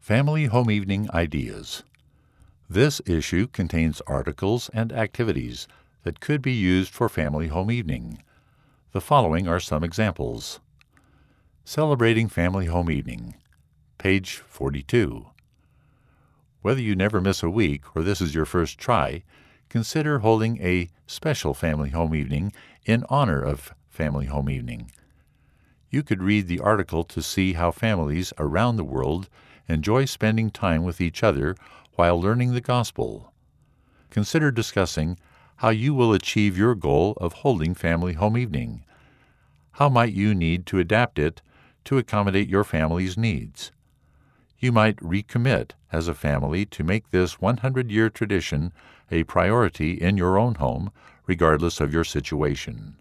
Family Home Evening Ideas. This issue contains articles and activities that could be used for family home evening. The following are some examples. Celebrating Family Home Evening, page 42. Whether you never miss a week or this is your first try, consider holding a special family home evening in honor of Family Home Evening. You could read the article to see how families around the world enjoy spending time with each other while learning the gospel. Consider discussing how you will achieve your goal of holding family home evening. How might you need to adapt it to accommodate your family's needs? You might recommit as a family to make this 100-year tradition a priority in your own home, regardless of your situation.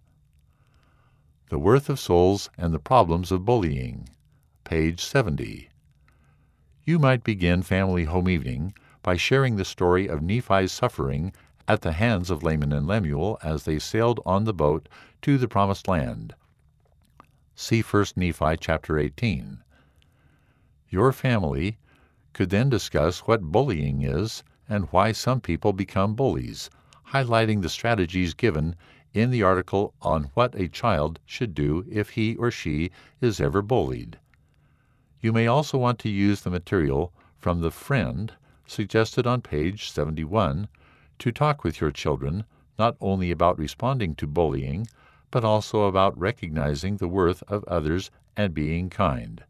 The Worth of Souls and the Problems of Bullying, page 70. You might begin Family Home Evening by sharing the story of Nephi's suffering at the hands of Laman and Lemuel as they sailed on the boat to the Promised Land. See 1 Nephi chapter 18. Your family could then discuss what bullying is and why some people become bullies, highlighting the strategies given in the article on what a child should do if he or she is ever bullied. You may also want to use the material from the Friend suggested on page 71 to talk with your children not only about responding to bullying, but also about recognizing the worth of others and being kind.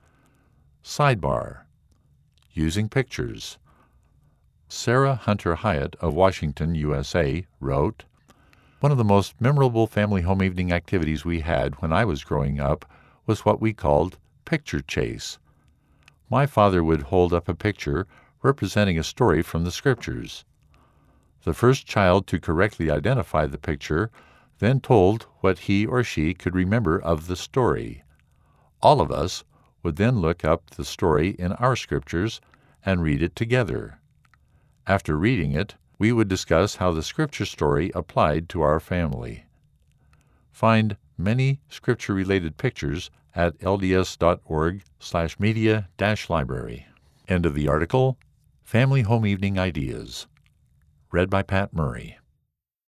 Sidebar: Using pictures. Sarah Hunter Hyatt of Washington, USA, wrote, "One of the most memorable family home evening activities we had when I was growing up was what we called picture chase. My father would hold up a picture representing a story from the Scriptures. The first child to correctly identify the picture then told what he or she could remember of the story. All of us would then look up the story in our Scriptures and read it together. After reading it, we would discuss how the Scripture story applied to our family." Find many Scripture-related pictures at lds.org/media-library. End of the article. Family Home Evening Ideas. Read by Pat Murray.